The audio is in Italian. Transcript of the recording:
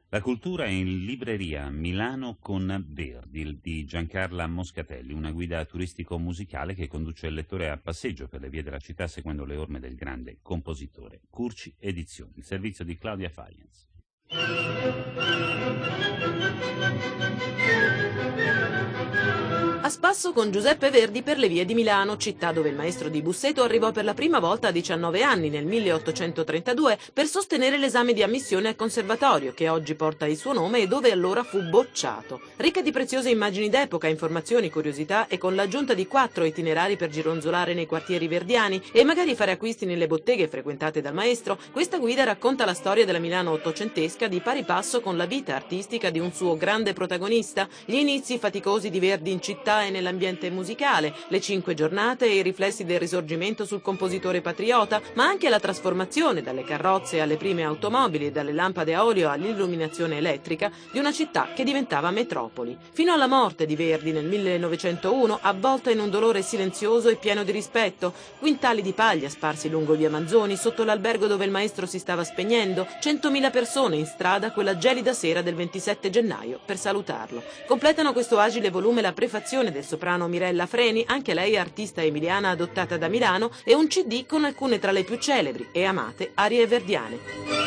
La cultura è in libreria Milano con Verdi di Giancarla Moscatelli, una guida turistico-musicale che conduce il lettore a passeggio per le vie della città seguendo le orme del grande compositore. Curci Edizioni, il servizio di Claudia Faiens. A spasso con Giuseppe Verdi per le vie di Milano, città dove il maestro di Busseto arrivò per la prima volta a 19 anni, nel 1832, per sostenere l'esame di ammissione al conservatorio, che oggi porta il suo nome e dove allora fu bocciato. Ricca di preziose immagini d'epoca, informazioni, curiosità e con l'aggiunta di 4 itinerari per gironzolare nei quartieri verdiani e magari fare acquisti nelle botteghe frequentate dal maestro, questa guida racconta la storia della Milano ottocentesca di pari passo con la vita artistica di un suo grande protagonista, gli inizi faticosi di Verdi in città e nell'ambiente musicale, le 5 giornate e i riflessi del risorgimento sul compositore patriota, ma anche la trasformazione dalle carrozze alle prime automobili e dalle lampade a olio all'illuminazione elettrica di una città che diventava metropoli. Fino alla morte di Verdi nel 1901, avvolta in un dolore silenzioso e pieno di rispetto, quintali di paglia sparsi lungo via Manzoni, sotto l'albergo dove il maestro si stava spegnendo, 100.000 persone in strada quella gelida sera del 27 gennaio per salutarlo. Completano questo agile volume la prefazione del soprano Mirella Freni, anche lei artista emiliana adottata da Milano, e un CD con alcune tra le più celebri e amate arie verdiane.